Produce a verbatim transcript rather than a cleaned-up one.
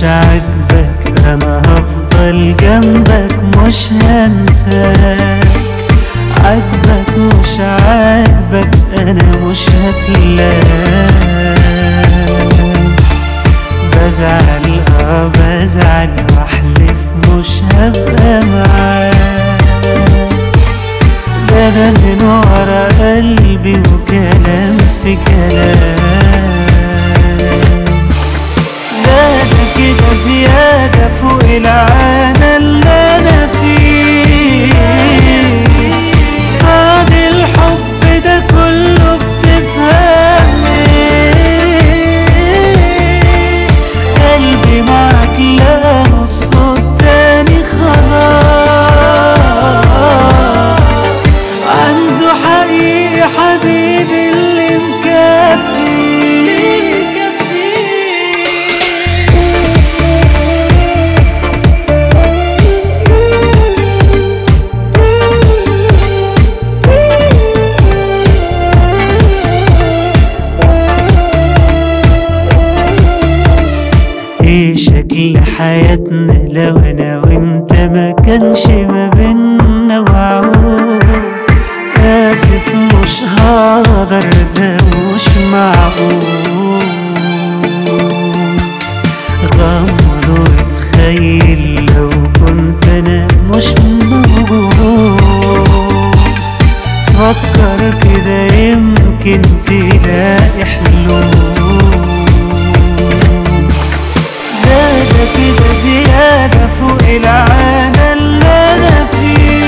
عاجبك انا هفضل جنبك مش هنساك، عاجبك مش عاجبك انا مش هتلاك. بزعل اه بزعل واحلف مش هبقى معاك، ده انا من ورا قلبي وكلام في كلام. لا ده كده زيادة فوق العادة اللي انا فيه، بعد الحب ده كله بتفهم ايه؟ قلبي معاك لا نصه التاني خلاص، عنده حقيقي حبيبي اللي مكفي. ايه شكل حياتنا لو انا وانت ما كانش ما بينا وعود؟ اسف مش هقدر ده مش معقول. غمض واتخيل لو كنت انا مش موجود، فكر كده يمكن تلاقي حلول. ده كده زيادة فوق العادة اللي أنا فيه،